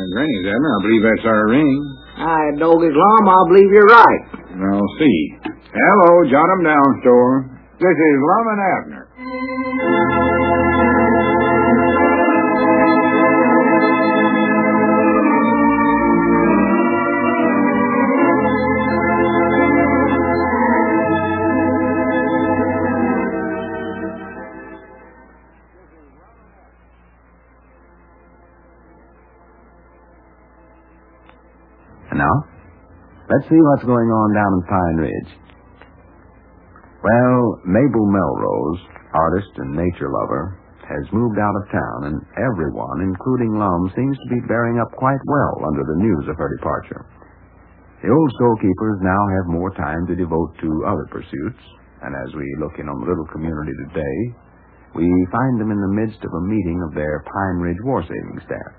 Granny's, Abner. I believe that's our ring. Doggy Lum, I believe you're right. I'll see. Hello, jot 'em down, store. This is Lum and Abner. Now, let's see what's going on down in Pine Ridge. Well, Mabel Melrose, artist and nature lover, has moved out of town, and everyone, including Lum, seems to be bearing up quite well under the news of her departure. The old storekeepers now have more time to devote to other pursuits, and as we look in on the little community today, we find them in the midst of a meeting of their Pine Ridge War Savings staff.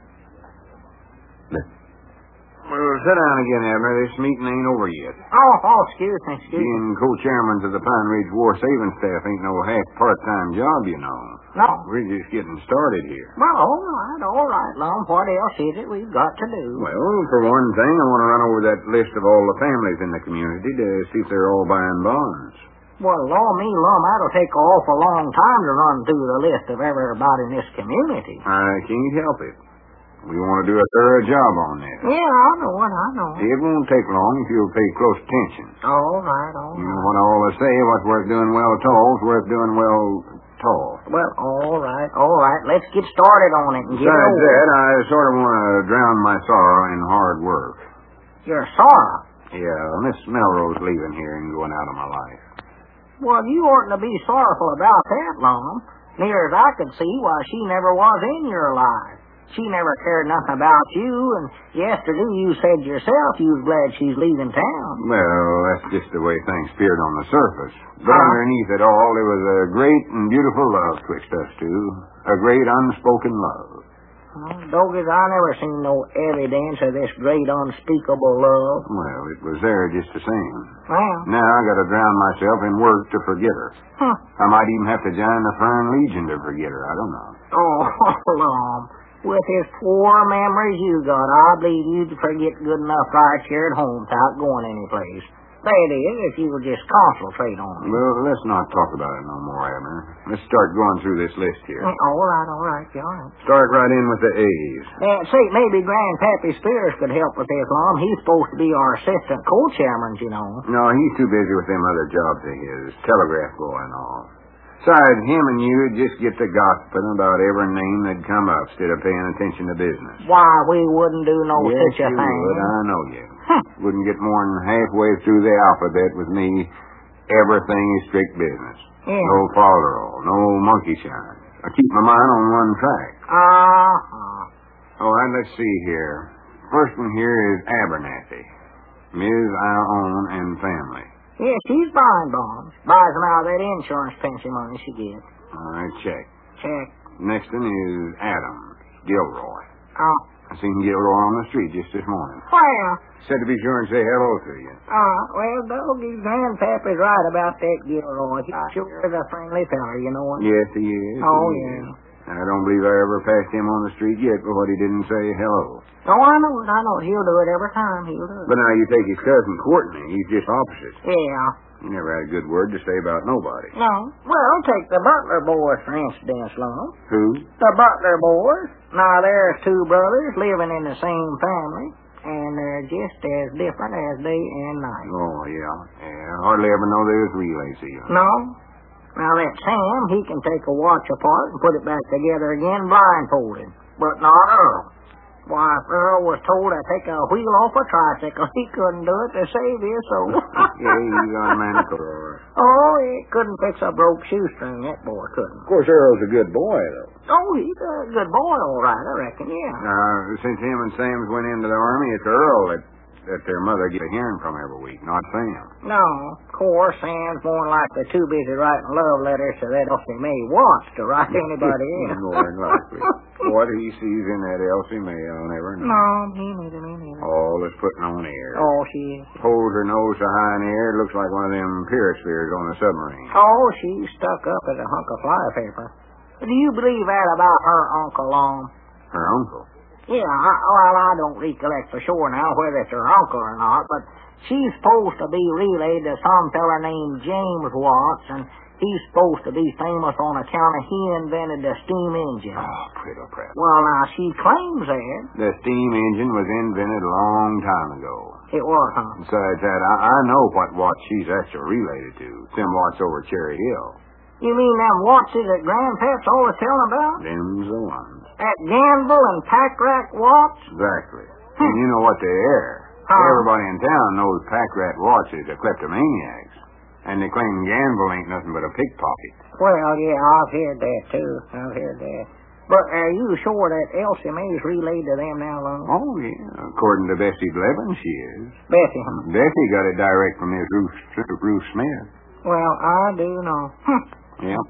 Well, sit down again, Abner. This meeting ain't over yet. Excuse me. Being co-chairman of the Pine Ridge War Savings staff ain't no half-part-time job, you know. No. We're just getting started here. Well, all right, Lum. What else is it we've got to do? Well, for one thing, I want to run over that list of all the families in the community to see if they're all buying bonds. Well, Lum, that'll take an awful long time to run through the list of everybody in this community. I can't help it. We want to do a thorough job on this. Yeah, I know. It won't take long if you'll pay close attention. All right. You know what I always say, what's worth doing well tall is worth doing well tall. Well, all right. Let's get started on it and get Besides over that, it. I sort of want to drown my sorrow in hard work. Your sorrow? Yeah, Miss Melrose leaving here and going out of my life. Well, you oughtn't to be sorrowful about that, Lum. Near as I could see, why, she never was in your life. She never cared nothing about you, and yesterday you said yourself you was glad she's leaving town. Well, that's just the way things appeared on the surface. But underneath it all, there was a great and beautiful love twixt us two. A great unspoken love. Doggies, I never seen no evidence of this great unspeakable love. Well, it was there just the same. Well. Now I got to drown myself in work to forget her. I might even have to join the Fern Legion to forget her. I don't know. Lum. With his poor memories you got, I believe you'd forget good enough right here at home without going anyplace. That is, if you would just concentrate on it. Well, let's not talk about it no more, Abner. Let's start going through this list here. All right. Start right in with the A's. Say, maybe Grandpappy Spears could help with this, Lum. He's supposed to be our assistant co-chairman, you know. No, he's too busy with them other jobs of his, telegraph boy and all. Besides, him and you would just get to gossiping about every name that'd come up instead of paying attention to business. Why, we wouldn't do no yes, such a thing. Would. I know you. Wouldn't get more than halfway through the alphabet with me. Everything is strict business. Yeah. No folderol, no monkey shine. I keep my mind on one track. All right, let's see here. First one here is Abernathy. Ms. I own and family. Yeah, she's buying bonds. Buys them out of that insurance pension money she gets. All right, check. Next one is Adams, Gilroy. Oh. I seen Gilroy on the street just this morning. Well. Said to be sure and say hello to you. Well, Doggy's Grandpappy's right about that Gilroy. He sure is a friendly fella, you know him. Yes, he is. Oh, yeah. I don't believe I ever passed him on the street yet before he didn't say hello. Oh, I know it. He'll do it every time. He'll do it. But now you take his cousin Courtney. He's just opposite. Yeah. He never had a good word to say about nobody. No. Well, take the Butler boys, for instance, Lum. Who? The Butler boys. Now, there's two brothers living in the same family, and they're just as different as day and night. Oh, yeah. Hardly ever know they was relays even. No. Now, that Sam, he can take a watch apart and put it back together again blindfolded. But not Earl. Why, if Earl was told to take a wheel off a tricycle, he couldn't do it to save his soul. Yeah, he's on Manicour. Oh, he couldn't fix a broke shoestring, that boy couldn't. Of course, Earl's a good boy, though. Oh, he's a good boy, all right, I reckon, yeah. Since him and Sam's went into the Army, it's Earl that their mother get a hearing from every week, not Sam. No, of course, Sam's more likely too busy writing love letters to that Elsie May wants to write anybody in. More than likely. What he sees in that Elsie May, I'll never know. No, me neither. All is putting on air. Oh, she is. Holds her nose so high in the air, it looks like one of them perispheres on a submarine. Oh, she's stuck up as a hunk of fly paper. Do you believe that about her Uncle Lum? Her uncle? Yeah, I don't recollect for sure now whether it's her uncle or not, but she's supposed to be relayed to some fella named James Watts, and he's supposed to be famous on account of he invented the steam engine. Oh, Criddle Pratt. Well, now, she claims that. The steam engine was invented a long time ago. It was, huh? Besides that, I know what Watts she's actually related to. Them Watts over Cherry Hill. You mean them Wattses that Grandpap's always telling about? Them's the ones. At Ganville and Packrat Watts? Exactly. And you know what they are. Everybody in town knows Packrat Watts is a kleptomaniacs. And they claim Ganville ain't nothing but a pickpocket. Well, yeah, I've heard that, too. I've heard that. But are you sure that Elsie Mae's relayed to them now, Lum? Oh, yeah. According to Bessie Blevins, she is. Bessie, huh? Bessie got it direct from Miss Ruth Smith. Well, I do know. Yep.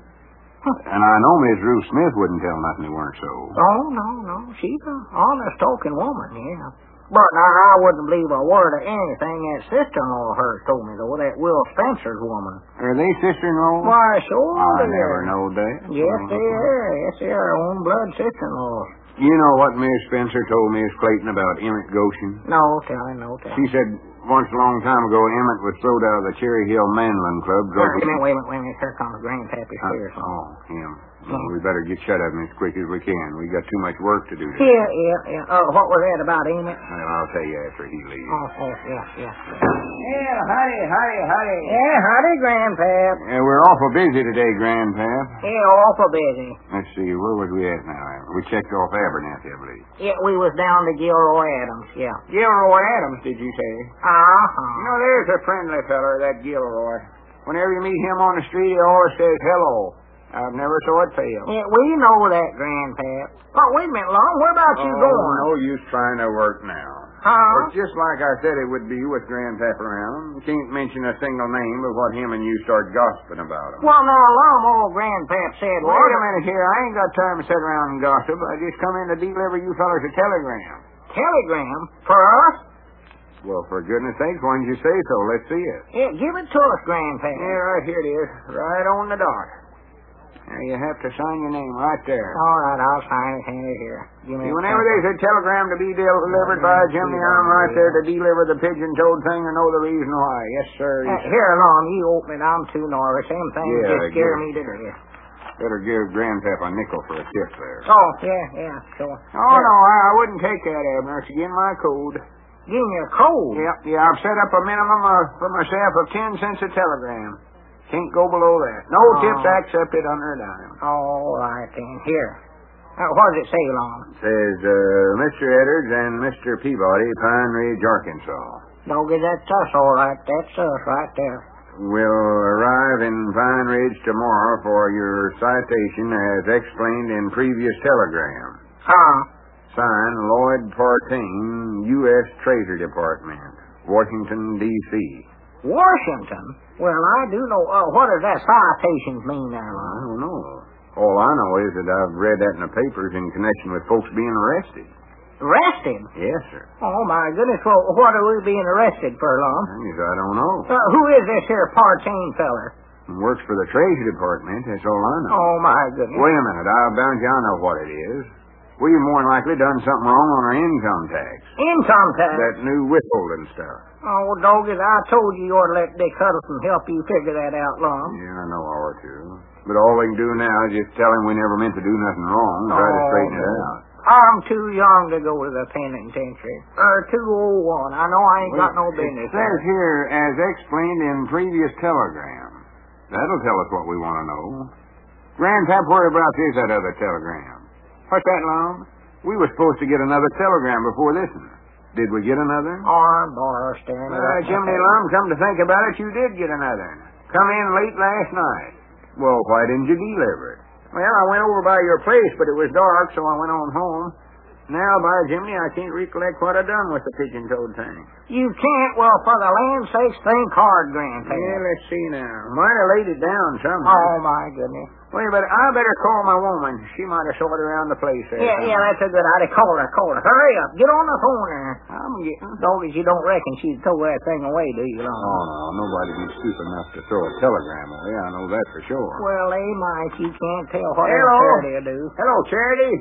And I know Miss Ruth Smith wouldn't tell nothing that weren't so. Oh, no. She's an honest talking woman, yeah. But now, I wouldn't believe a word of anything that sister-in-law of hers told me, though, that Will Spencer's woman. Are they sister-in-law? Why, sure I they never are. knowed that. Yes, they are. Yes, they are. Own blood sister-in-laws. You know what Miss Spencer told Miss Clayton about Emmett Goshen? No telling. She said once a long time ago Emmett was throwed out of the Cherry Hill Mandolin Club. Wait a minute. Here comes Grandpappy Spears. Oh, him. Well, we better get shut of him as quick as we can. We got too much work to do today. Yeah. What was that about Emmett? Well, I'll tell you after he leaves. Oh, yeah. Yeah, howdy. Yeah, howdy, Grandpap. Yeah, we're awful busy today, Grandpap. Yeah, awful busy. Let's see, where was we at now? We checked off Abernathy, I believe. Yeah, we was down to Gilroy Adams, yeah. Gilroy Adams, did you say? Uh-huh. You know, there's a friendly feller, that Gilroy. Whenever you meet him on the street, he always says hello. I've never saw it fail. Yeah, we know that, Grandpap. Oh, wait a minute, Long. Where about you going? No use trying to work now. Huh? It's just like I said it would be with Grandpap around. You can't mention a single name of what him and you start gossiping about him. Well, now, Long, old Grandpap said... Wait a minute here. I ain't got time to sit around and gossip. I just come in to deliver you fellers a telegram. Telegram? For us? Well, for goodness sakes, why didn't you say so? Let's see it. Yeah, give it to us, Grandpap. Yeah, right here it is. Right on the dot. Now, you have to sign your name right there. All right, I'll sign it here. See, whenever there's a telegram to be delivered by Jimmy, I'm right there to deliver the pigeon-toed thing or know the reason why. Yes, sir. Here, Long, you open it. I'm too nervous. Them things just scare me to death. Better give Grandpap a nickel for a tip there. Oh, yeah, sure. Oh, no, I wouldn't take that, Abner. It's against my code. Give me a code? Yeah, I've set up a minimum for myself of 10 cents a telegram. Can't go below that. No tips accepted under a dime. All right, then. Here. What does it say, Long? It says, Mr. Edwards and Mr. Peabody, Pine Ridge, Arkansas. Doggy, that's us, all right. That's us right there. Will arrive in Pine Ridge tomorrow for your citation as explained in previous telegram. Huh? Signed, Lloyd Partain, U.S. Treasury Department, Washington, D.C. Washington? Well, I do know. What does that citations mean there, Long? I don't know. All I know is that I've read that in the papers in connection with folks being arrested. Arrested? Yes, sir. Oh, my goodness. Well, what are we being arrested for, Long? I don't know. Who is this here Partain feller? Works for the Treasury Department, that's all I know. Oh, my goodness. Wait a minute, I'll bound you I know what it is. We've more than likely done something wrong on our income tax. Income tax? That new withholding stuff. Oh, doggies, I told you ought to let Dick Huddleston help you figure that out, Long. Yeah, I know I ought to. But all they can do now is just tell him we never meant to do nothing wrong, try to straighten it out. I'm too young to go to the penitentiary. Too old one. I know I ain't got no business. It says here, as explained in previous telegram. That'll tell us what we want to know. Grandpap, whereabouts is that other telegram? What's that, Long? We were supposed to get another telegram before this one. Did we get another? Arm bar staring at Jimmy Lum, come to think about it, you did get another. Come in late last night. Well, why didn't you deliver it? Well, I went over by your place, but it was dark, so I went on home. Now, by Jiminy, I can't recollect what I done with the pigeon-toed thing. You can't? Well, for the land's sakes, think hard, Grandpa. Yeah, let's see now. Might have laid it down somewhere. Oh, my goodness. Wait, but I better call my woman. She might have sorted around the place there. Yeah, that's a good idea. Call her. Hurry up. Get on the phone there. I'm getting. Doggies, you don't reckon she'd throw that thing away, do you, Long? Oh, no. Nobody'd be stupid enough to throw a telegram away. I know that for sure. Well, Mike, you can't tell what Hello. Charity will do. Hello, Charity.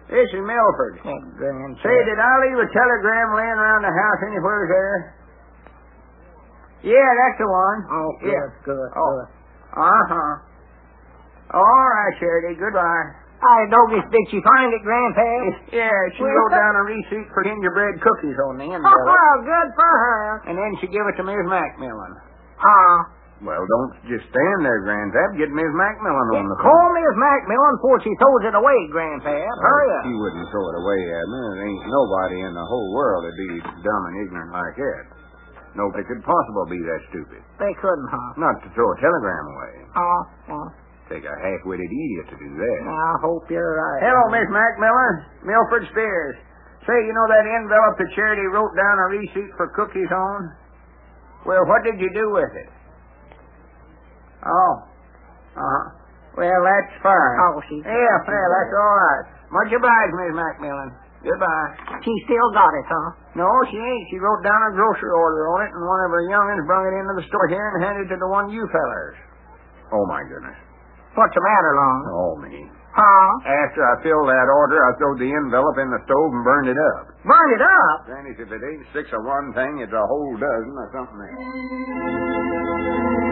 This is Milford. Say, did I leave a telegram laying around the house anywhere there? Yeah, that's the one. Oh, good, yeah. good. Uh-huh. All right, Charity. Goodbye. Hi, Doggies, did she find it, Grandpa? Yeah, she wrote down a receipt for gingerbread cookies on the envelope. Oh, good for her. And then she gave it to Miss Macmillan. Well, don't just stand there, Grandpap. Get Miss Macmillan on the phone. Call Miss Macmillan before she throws it away, Grandpap. Hurry up. She wouldn't throw it away, Abner. There ain't nobody in the whole world that'd be dumb and ignorant like that. Nobody could possibly be that stupid. They couldn't, huh? Not to throw a telegram away. Oh. Take a half-witted idiot to do that. I hope you're right. Hello, Miss Macmillan. Milford Spears. Say, you know that envelope that Charity wrote down a receipt for cookies on? Well, what did you do with it? Oh. Uh-huh. Well, that's fine. Oh, she... Yeah, well, that's all right. Much obliged, Miss Macmillan. Goodbye. She still got it, huh? No, she ain't. She wrote down a grocery order on it, and one of her young'uns brung it into the store here and handed it to the one you fellers. Oh, my goodness. What's the matter, Long? Oh, me. Huh? After I filled that order, I throwed the envelope in the stove and burned it up. Burned it up? Granny, if it ain't 6 of one thing, it's a whole dozen of something else.